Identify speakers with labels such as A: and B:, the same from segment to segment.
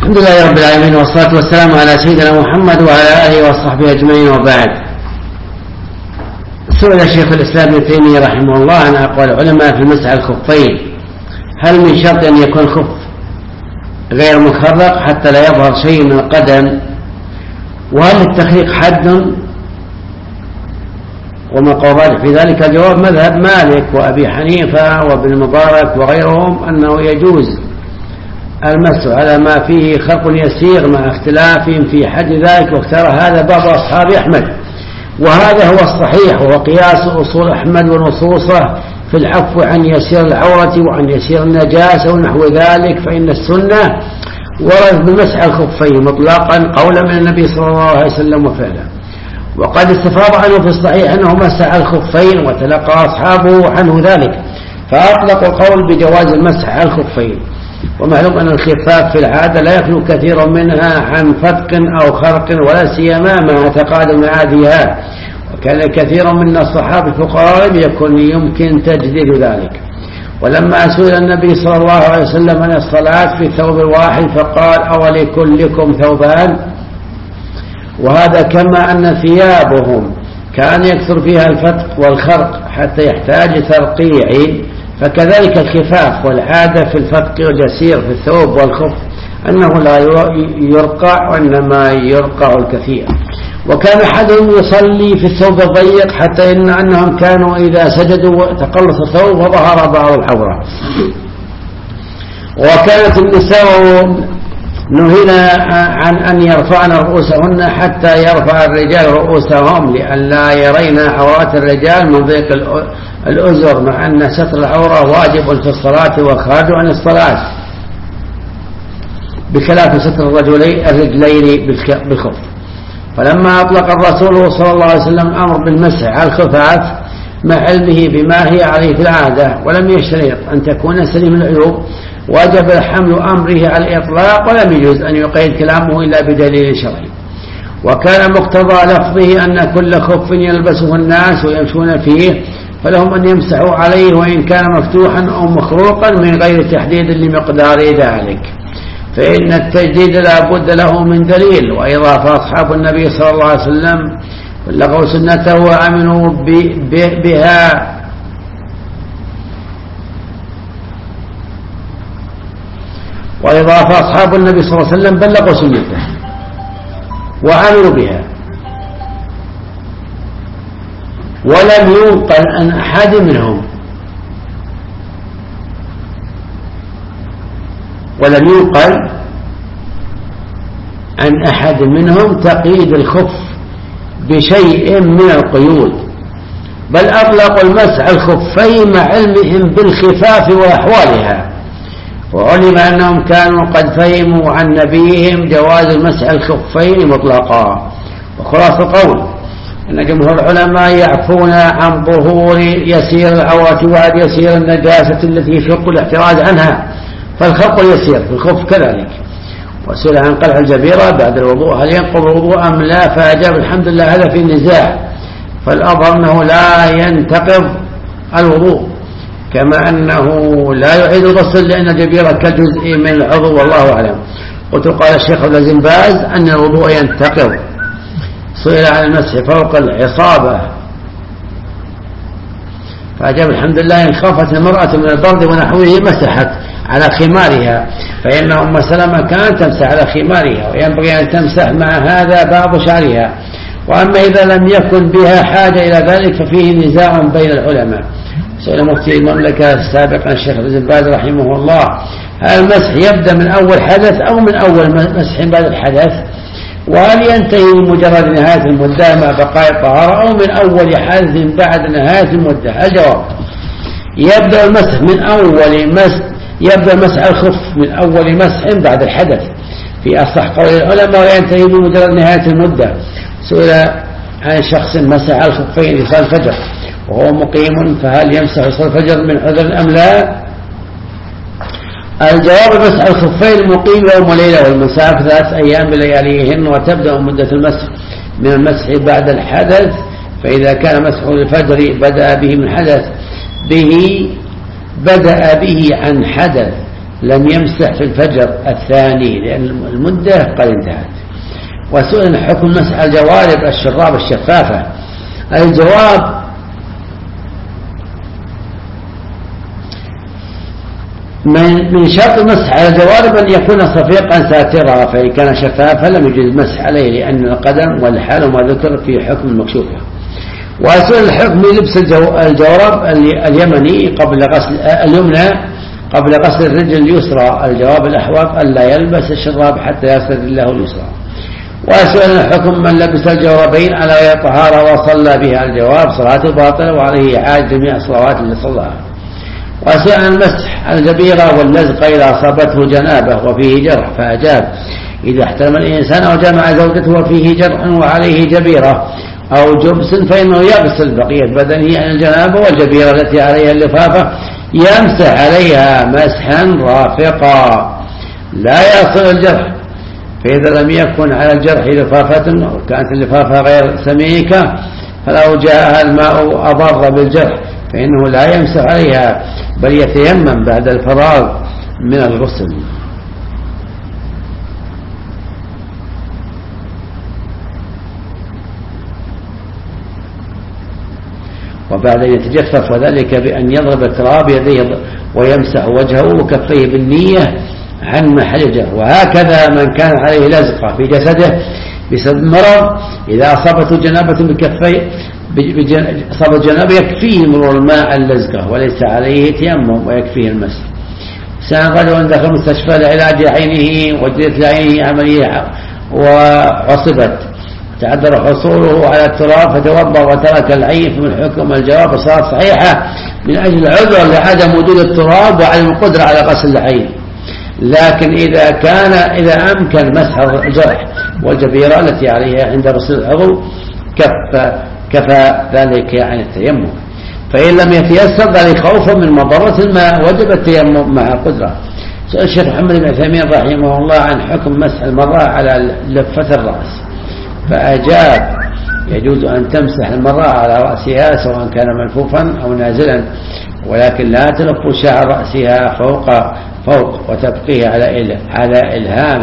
A: الحمد لله رب العالمين، والصلاة والسلام على سيدنا محمد وعلى آله وصحبه أجمعين، وبعد. سئل شيخ الإسلام ابن تيمية رحمه الله عن أقوال العلماء في مسح الخفين: هل من شرط أن يكون الخف غير مخرق حتى لا يظهر شيء من القدم؟ وهل للتخريق حد؟ وما قال في ذلك؟ الجواب: مذهب مالك وأبي حنيفة وابن المبارك وغيرهم أنه يجوز المسح على ما فيه خرق يسير مع اختلافهم في حد ذلك، واختار هذا بعض أصحاب أحمد، وهذا هو الصحيح، وهو قياس أصول أحمد ونصوصه في العفو عن يسير العورة وعن يسير النجاسة ونحو ذلك. فإن السنة ورد بمسح الخفين مطلقا قولا من النبي صلى الله عليه وسلم وفعلا، وقد استفاض عنه في الصحيح أنه مسح الخفين وتلقى أصحابه عنه ذلك، فأطلق القول بجواز المسح على الخفين. ومعلوم أن الخفاف في العادة لا يخلو كثير منها عن فتق أو خرق، ولا سيما مع تقادم عادها، وكان كثير من الصحابة الفقهاء يمكن تجديد ذلك. ولما سئل النبي صلى الله عليه وسلم عن الصلاة في ثوب واحد فقال: أولكلكم ثوبان؟ وهذا كما أن ثيابهم كان يكثر فيها الفتق والخرق حتى يحتاج ترقيع، فكذلك الخفاف والعادة في الفتق واليسير في الثوب والخف أنه لا يرقع وإنما يرقع الكثير. وكان أحدهم يصلي في الثوب الضيق حتى أنهم كانوا إذا سجدوا تقلص الثوب وظهر بعض العورة. وكانت النساء نهينا عن أن يرفعن رؤوسهن حتى يرفع الرجال رؤوسهم لئلا يرين عورات الرجال من ضيق الأزر، مع أن ستر العورة واجب في الصلاة والخارج عن الصلاة، بخلاف ستر الرجلين بالخف. فلما أطلق الرسول صلى الله عليه وسلم أمر بالمسح على الخفاف مع علمه بما هي عليه في العادة، ولم يشترط أن تكون سليم العيوب، وجب حمل أمره على الإطلاق، ولم يجوز أن يقيد كلامه إلا بدليل شرعي. وكان مقتضى لفظه أن كل خف يلبسه الناس ويمشون فيه فلهم أن يمسحوا عليه وإن كان مفتوحا أو مخروقا من غير تحديد لمقدار ذلك، فإن التجديد لا بد له من دليل. وإضافة أصحاب النبي صلى الله عليه وسلم بلغوا سنته وعملوا بها وإضافة أصحاب النبي صلى الله عليه وسلم بلغوا سنته وعملوا بها، ولم ينقل عن أحد منهم تقييد الخف بشيء من القيود، بل أطلقوا المسح الخفين مع علمهم بالخفاف وأحوالها، وعلم أنهم كانوا قد فهموا عن نبيهم جواز المسح الخفين مطلقا. وخلاص القول أن جمهور العلماء يعفون عن ظهور يسير العورة وعن يسير النجاسة التي يشق الاحتراز عنها، فالخرق يسير في الخف كذلك. وسئل عن قلع الجبيرة بعد الوضوء هل ينقض الوضوء أم لا، فأجاب: الحمد لله هذا في النزاع، فالأظهر أنه لا ينتقض الوضوء، كما أنه لا يعيد الغسل لأن الجبيرة كجزء من العضو، والله أعلم. قلت: قال الشيخ ابن باز أن الوضوء ينتقض. سئل عن المسح فوق العصابة فأجاب: الحمد لله إن خافت المرأة من البرد ونحوه مسحت على خمارها، فإن أم سلمة كانت تمسح على خمارها، وينبغي أن تمسح مع هذا بعض شعرها. وأما إذا لم يكن بها حاجة إلى ذلك ففيه نزاع بين العلماء. سئل مفتي المملكة سابقا الشيخ ابن باز رحمه الله: هل المسح يبدأ من أول حدث أو من أول مسح بعد الحدث؟ وهل ينتهي بمجرد نهاية المدة مع بقاء الطهارة أو من أول حدث بعد نهاية المدة؟ الجواب: يبدأ المسح يبدأ مسح الخف من أول مسح بعد الحدث في أصح قول العلماء، وينتهي بمجرد نهاية المدة. سئل عن شخص مسح الخفين لصلاة الفجر وهو مقيم، فهل يمسح صلاة الفجر من عذر أم لا؟ الجواب: مسح الخفين مقيم يوم وليلة، والمسافة 3 أيام بلياليهن، وتبدأ مدة المسح من المسح بعد الحدث. فإذا كان مسح الفجر بدأ به عن حدث لم يمسح في الفجر الثاني لأن المدة قد انتهت. وسئل حكم مسح الجوارب الشراب الشفافة. الجواب من شرط مسح على الجوارب أن يكون صفيقا ساترا، فإن كان شفافا لم يجوز المسح عليه لأن القدم والحال ما ذكر في حكم المكشوفة. وسئل الحكم لبس الجورب اليمني قبل غسل اليمنى قبل غسل الرجل اليسرى. الجواب الأحوط ألا يلبس الشراب حتى يغسل رجله اليسرى. وسئل الحكم من لبس الجوربين على طهارة وصلى بها. الجواب صلاته باطلة وعليه إعادة جميع الصلوات اللي صلاها. وسئل المسح الجبيرة واللزق إذا أصابته جنابه وفيه جرح فأجاب إذا احترم الإنسان أو جمع زوجته وفيه جرح وعليه جبيرة أو جبس فإنه يغسل بقية بدنه عن الجنابة، والجبيرة التي عليها اللفافة يمسح عليها مسحا رافقا لا يصل الجرح. فإذا لم يكن على الجرح لفافة وكانت اللفافة غير سميكة فلو جاء الماء أضر بالجرح فإنه لا يمسح عليها بل يتيمم بعد الفراغ من الغسل. وبعد أن يتجفف وذلك بأن يضرب التراب يديه ويمسح وجهه وكفيه بالنية عن محل الجرح. وهكذا من كان عليه لزقة في جسده بسبب مرض إذا أصابته جنابة بكفيه صاب الجنابة يكفيه مرور الماء اللزقة وليس عليه تيمم ويكفيه المسح. سأل رجل دخل مستشفى لعلاج عينه وجدت لعينه عملية وعصبت تعذر حصوله على التراب فتوضأ وترك العين. فمن حكم الجواب صارت صحيحة من أجل العذر لعدم وجود التراب وعدم القدرة على غسل العين. لكن إذا أمكن مسح الجرح والجبيرة التي عليها عند غسل العضو كفى ذلك عن التيمم. فإن لم يتيسر ذلك خوفا من مضرة الماء وجب التيمم مع قدرة. سؤال الشيخ محمد بن عثيمين رحمه الله عن حكم مسح المرأة على لفة الرأس فأجاب يجوز أن تمسح المرأة على رأسها سواء كان ملفوفا أو نازلا، ولكن لا تلف شعر رأسها فوق وتبقيه على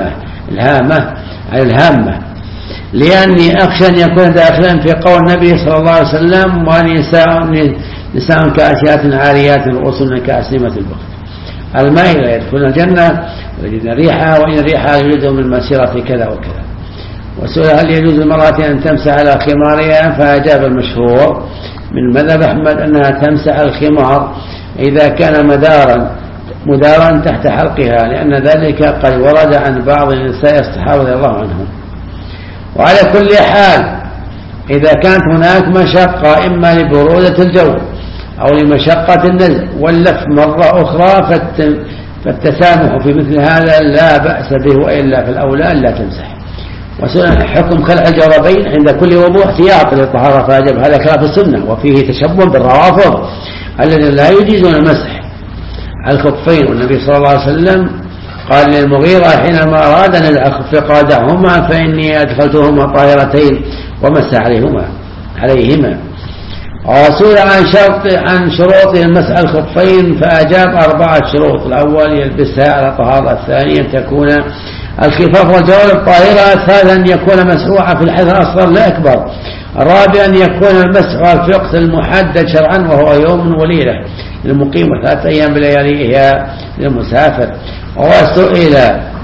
A: الهامة لأني أخشى أن يكون داخلا في قول النبي صلى الله عليه وسلم نساء كاسيات عاريات رؤوسهن كأسنمة البخت المائلة يدخلن الجنة ويجدن ريحها وإن ريحها يجد من مسيرة كذا وكذا. وسئل هل يجوز للمرأة أن تمسح على خمارها فأجاب المشهور من مذهب أحمد أنها تمسح الخمار إذا كان مدارا تحت حلقها لأن ذلك قد ورد عن بعض النساء الصحابة رضي الله عنهم. وعلى كل حال إذا كانت هناك مشقة إما لبرودة الجو أو لمشقة النزع واللف مرة أخرى فالتسامح في مثل هذا لا بأس به، وإلا في الأولى لا تمسح. وسنة حكم خلع الجوربين عند كل وضوء احتياط للطهارة فاجب، هذا خلاف السنة وفيه تشبه بالروافض الذين لا يجيزون المسح على الخفين. والنبي صلى الله عليه وسلم قال للمغيرة حينما أراد أن يدع الخف قال دعهما فإني أدخلتهما طاهرتين ومسح عليهما. وسئل عن شروط المسح الخفين فأجاب 4 شروط. الأول يلبسها على طهارة، الثاني أن تكون الخفاف والجوارب طاهرة، الثالث أن يكون مسحوعا في الحدث الأصغر لا أكبر، الرابع أن يكون المسح في الوقت المحدد شرعا وهو يوم وليلة للمقيم و3 أيام بلياليها للمسافر. وسئل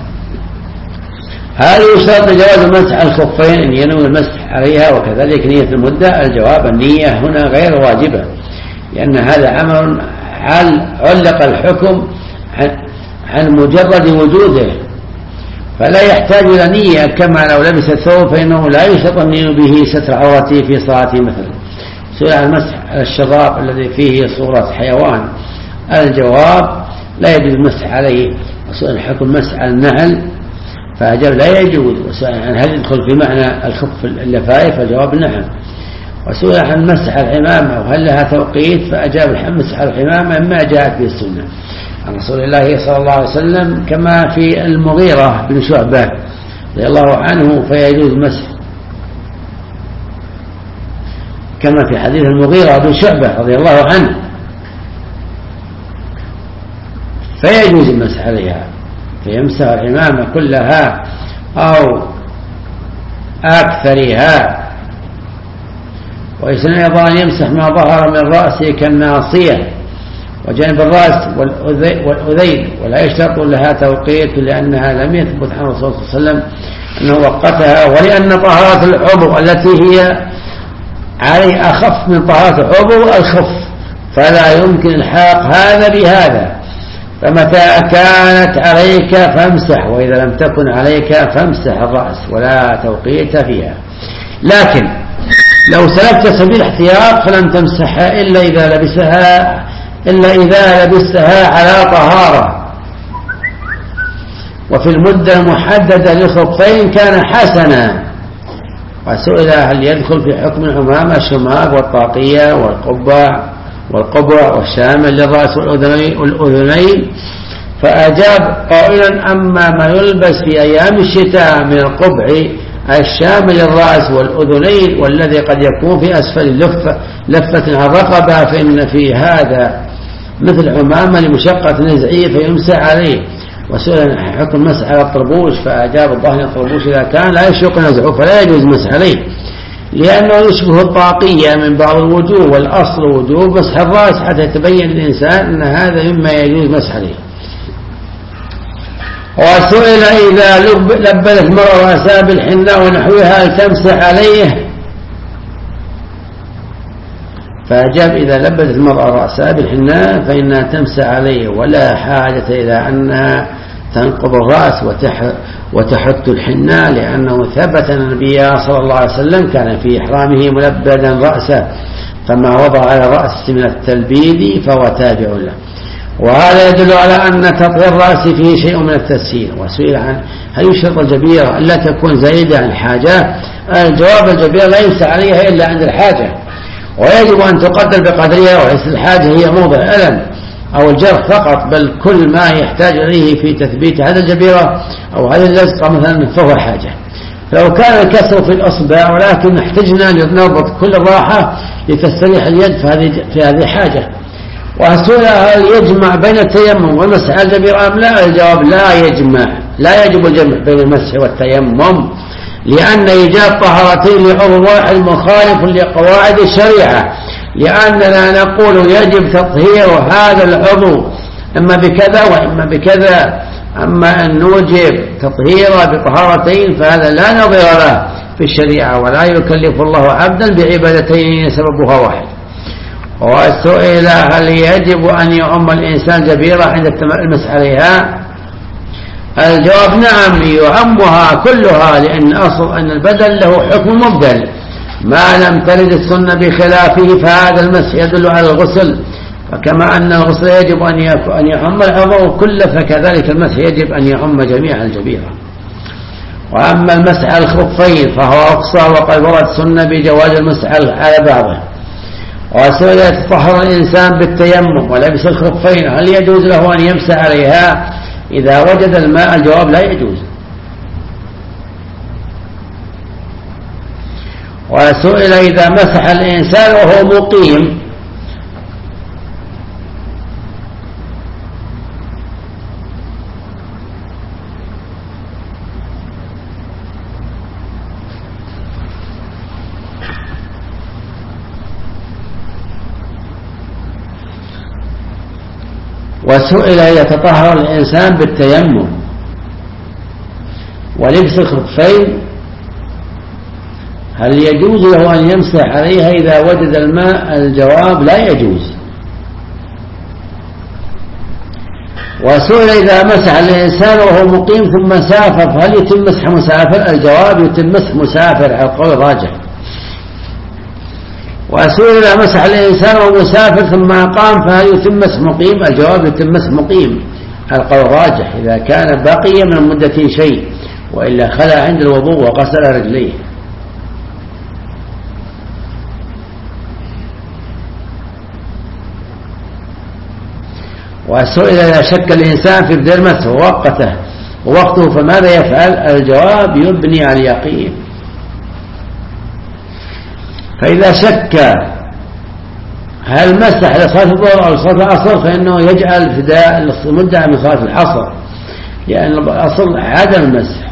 A: هل يشترط جواز مسح الخفين أن ينوي المسح عليها وكذلك نية المدة؟ الجواب النية هنا غير واجبة لأن هذا أمر علق الحكم عن مجرد وجوده فلا يحتاج إلى نية، كما لو لبس الثوب فإنه لا يشترط النية به ستر عورته في صلاته مثلا. سئل عن المسح على الشراب الذي فيه صورة حيوان، الجواب لا يجوز المسح عليه. وسئل الحكم مسح على النعل فأجاب لا يجوز. وسئل عن هل يدخل في معنى الخف اللفائف فالجواب نعم. وسئل عن مسح العمامة وهل لها توقيت فأجاب مسح العمامة ما جاءت به السنة عن رسول الله صلى الله عليه وسلم كما في المغيرة بن شعبة رضي الله عنه فيجوز مسح، كما في حديث المغيرة بن شعبة رضي الله عنه فيجوز المسح عليها، فيمسح العمامة كلها أو أكثرها. ويسن أيضا أن يمسح ما ظهر من رأسه كالناصية وجانب الرأس والأذين، ولا يشترط لها توقيت لأنها لم يثبت عن الرسول صلى الله عليه وسلم أنه وقتها، ولأن طهارة العضو التي هي عليه أخف من طهارة العضو الخف، فلا يمكن الحاق هذا بهذا. فمتى كانت عليك فامسح، وإذا لم تكن عليك فامسح الرأس، ولا توقيت فيها. لكن لو سلكت سبيل احتياط فلم تمسحها إلا إذا لبستها على طهارة وفي المدة المحددة للخفين كان حسنا. وسئل هل يدخل في حكم العمامة الشماغ والطاقية والقبع والشامل للرأس والأذنين؟ فأجاب قائلا أما ما يلبس في أيام الشتاء من القبع الشامل للرأس والأذنين والذي قد يكون في أسفل لفة على الرقبة فإن في هذا مثل عمامة لمشقة نزعية فيمسح عليه. وسئل عن حكم مسح على الطربوش فأجاب الظاهر الطربوش إذا كان لا يشق نزعه فلا يجوز مسح عليه لأنه يشبه الطاقية من بعض الوجوه، والأصل وجوب مسح الرأس حتى يتبين للإنسان أن هذا مما يجوز مسح عليه. وسئل إذا لبدت المرأة رأسها بالحناء ونحوها هل تمسح عليه؟ فأجاب إذا لبدت المرأة رأسها بالحناء فإنها تمسح عليه، ولا حاجة إلى أنها تنقض الرأس وتحط الحناء، لأنه ثبت أن النبي صلى الله عليه وسلم كان في إحرامه ملبدا رأسه، فما وضع على رأس من التلبيد فهو تابع له. وهذا يدل على أن تطهير الرأس فيه شيء من التسهيل. وسئل عن هل يشرط الجبيرة ألا تكون زايدة عن الحاجة؟ الجواب الجبيرة لا يمسح عليها إلا عند الحاجة، ويجب أن تقدر بقدرها، وليس الحاجة هي موضع ألم أو الجرح فقط، بل كل ما يحتاج إليه في تثبيت هذا الجبيرة أو هذه اللزقة مثلا فهو حاجة. لو كان الكسر في الأصبع ولكن احتجنا لنربط كل الراحة لتستريح اليد في هذه حاجة. وسئل هل يجمع بين التيمم والمسح على الجبيرة أم لا؟ الجواب لا يجب الجمع بين المسح والتيمم، لأن إيجاد طهارتين لعضو واحد مخالف لقواعد الشريعة، لأننا نقول يجب تطهير هذا العضو إما بكذا وإما بكذا. أما أن نوجب تطهيره بطهارتين فهذا لا نظير له في الشريعة، ولا يكلف الله عبدا بعبادتين سببها واحد. وسئل هل يجب أن يعم الإنسان جبيرة عند المسح عليها؟ الجواب نعم، يعمها كلها، لأن أصل أن البدل له حكم مبدل، ما لم ترد السنة بخلافه فهذا المسح يدل على الغسل. فكما أن الغسل يجب أن يعم العضو كله فكذلك المسح يجب أن يعم جميع الجبيرة. وأما المسح على الخفين فهو أقصى، وقد ورد سنة بجواز المسح على بعضه. وسئل يتطهر الإنسان بالتيمم ولبس الخفين هل يجوز له أن يمسح عليها إذا وجد الماء؟ الجواب لا يجوز. وسئل إذا مسح الإنسان وهو مقيم وسئل يتطهر الإنسان بالتيمم ولبس الخفين هل يجوز له أن يمسح عليها إذا وجد الماء؟ الجواب لا يجوز. وسئل إذا مسح الإنسان وهو مقيم ثم سافر فهل يتم مسح مسافر؟ الجواب يتم مسح مسافر على القول الراجح. وسئل إذا مسح الإنسان وهو مسافر ثم أقام فهل يتم مسح مقيم؟ الجواب يتم مسح مقيم على القول الراجح إذا كان بقي من المدة شيء، وإلا خلع عند الوضوء وغسل رجليه. وسئل إذا شك الإنسان في بدء المسح ووقته فماذا يفعل؟ الجواب يبني على اليقين. فإذا شك هل مسح لصلاة الظهر أو لصلاة العصر فإنه يجعل ابتداء المدة من صلاة العصر، لأن الأصل عدم المسح.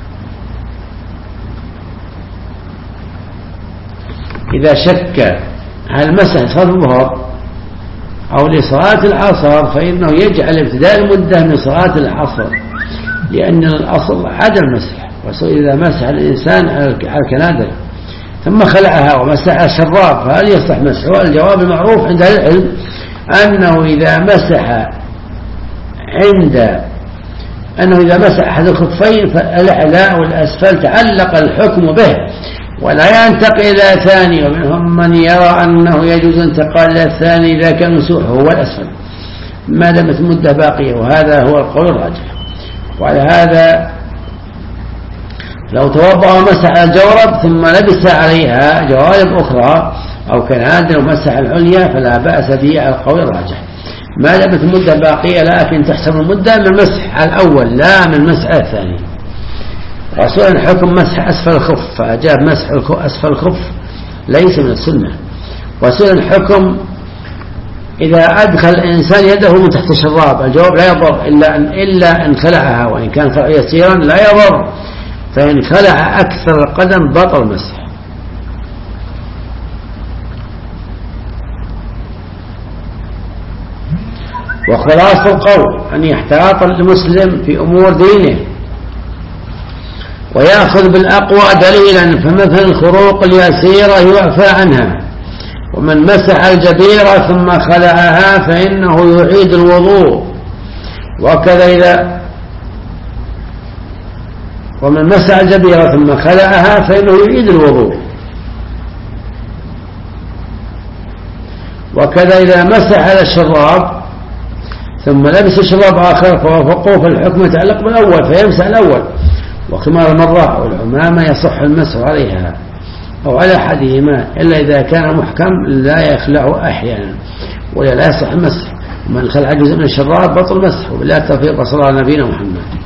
A: إذا شك هل مسح لصلاة الظهر أو لصلاة العصر فإنه يجعل ابتداء المدة من صلاة العصر، لأن الأصل عدم المسح. وإذا مسح الإنسان على الكنادر ثم خلعها ومسح الشراب فهل يصح مسحه؟ الجواب المعروف عند العلم أنه إذا مسح أحد الخفين فالأعلى والأسفل تعلق الحكم به ولا ينتقل إلى ثاني، ومنهم من يرى أنه يجوز انتقال إلى الثاني إذا كان مسوحه هو الأسفل ما دامت المدة باقية، وهذا هو القول الراجح. وعلى هذا لو توضأ ومسح الجورب ثم لبس عليها جوارب أخرى أو كنادر ومسح العليا فلا بأس به على القول الراجح ما دامت المدة باقية، لكن تحسب المدة من المسح الأول لا من المسح الثاني. وسئل حكم مسح أسفل الخف فأجاب مسح أسفل الخف ليس من السنة. وسئل حكم إذا أدخل الإنسان يده من تحت الشراب، الجواب لا يضر إلا أن خلعها، وإن كان خلع يسيرا لا يضر، فإن خلع أكثر القدم بطل المسح. وخلاص القول أن يحتاط المسلم في أمور دينه ويأخذ بالأقوى دليلا، فمثل الخروق اليسيرة يعفى عنها، ومن مسح الجبيرة ثم خلعها فإنه يعيد الوضوء، ومن مسح الجبيرة ثم خلعها فإنه يعيد الوضوء. وكذا إذا مسح على الشراب ثم لبس الشراب آخر فوافقوه فالحكم يتعلق بالأول فيمسح الأول، وخمار المرة والعمامة يصح المسح عليها أو على أحدهما إلا إذا كان محكم لا يخلع أحيانا ولا يصح المسح. ومن خلع جزء من الشراب بطل المسح. وبالله التوفيق، وصلى على نبينا محمد.